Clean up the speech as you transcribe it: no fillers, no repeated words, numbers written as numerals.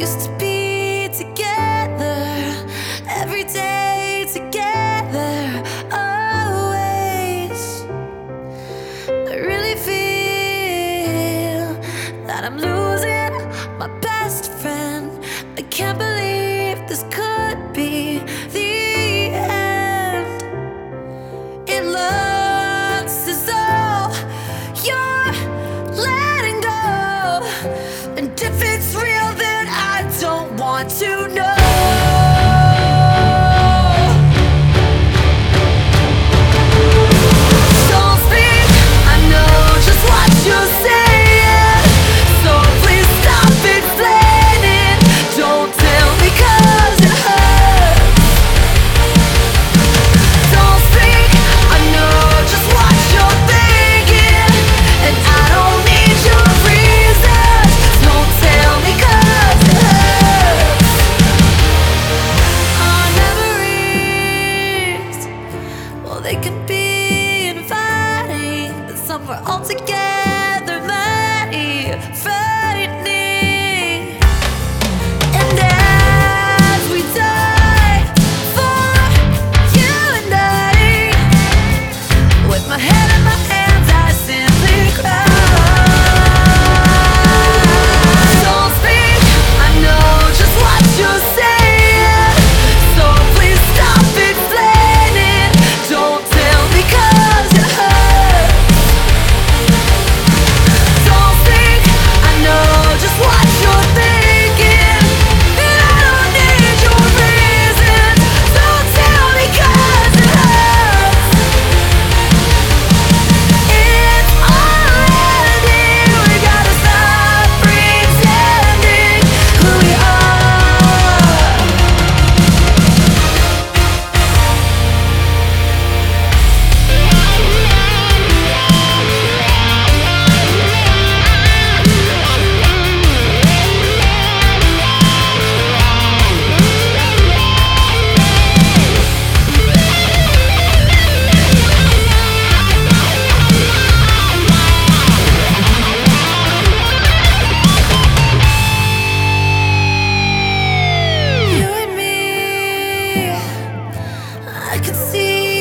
used to be together, every day together, always. I really feel that I'm losing my best friend. I can't believe this could be the end. It looks as though you're letting go, and if it's real, then I don't want to know. Don't speak, I know just what you're saying, so please stop explaining. Don't tell me 'cause it hurts. Don't speak, I know just what you're thinking, and I don't need your reasons. Don't tell me 'cause it hurts. Our memories, well, they can be inviting, but some were altogether mighty frightening. And as we die for you and I, with my head in my hands, I simply cry. Don't speak, I know just what you're saying, so please stop explaining. Don't tell me 'cause it hurts. Don't speak, I know just what you're thinking, and I don't need your reasons. Don't tell me 'cause it hurts. It's already, we gotta stop pretending who we are. You and me, I could see